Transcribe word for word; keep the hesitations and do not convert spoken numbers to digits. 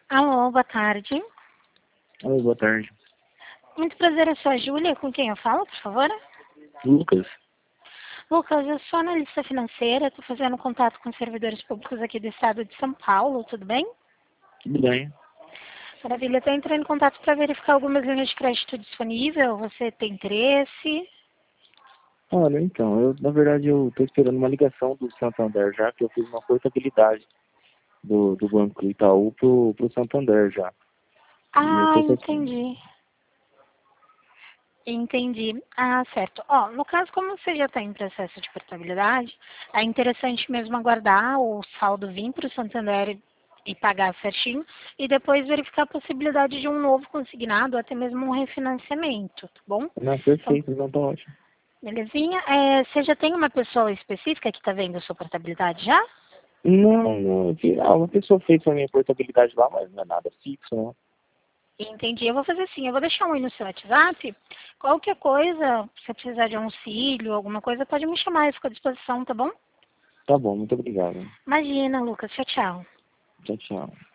Alô, boa tarde. Oi, boa tarde. Muito prazer, eu sou a Júlia. Com quem eu falo, por favor? Lucas? Lucas, eu sou analista financeira, estou fazendo contato com servidores públicos aqui do estado de São Paulo, tudo bem? Tudo bem? Maravilha, estou entrando em contato para verificar algumas linhas de crédito disponível. Você tem interesse? Olha, então, eu, na verdade, eu estou esperando uma ligação do Santander já, que eu fiz uma portabilidade do, do Banco Itaú pro, pro Santander já. E eu Ah, tô com... entendi. Entendi. Ah, certo. Ó, no caso, como você já está em processo de portabilidade, é interessante mesmo aguardar o saldo vir para o Santander e pagar certinho, e depois verificar a possibilidade de um novo consignado, ou até mesmo um refinanciamento, tá bom? Não, Então, perfeito, não tá ótimo. belezinha. É, você já tem uma pessoa específica que está vendo a sua portabilidade já? Não, não, que- ah, uma pessoa fez a minha portabilidade lá, mas não é nada fixo, não. Entendi. Eu vou fazer assim, eu vou deixar um aí no seu WhatsApp. Qualquer coisa, se você precisar de auxílio, alguma coisa, pode me chamar, eu fico à disposição, tá bom? Tá bom, muito obrigado. Imagina, Lucas. Tchau, tchau. Tchau, tchau.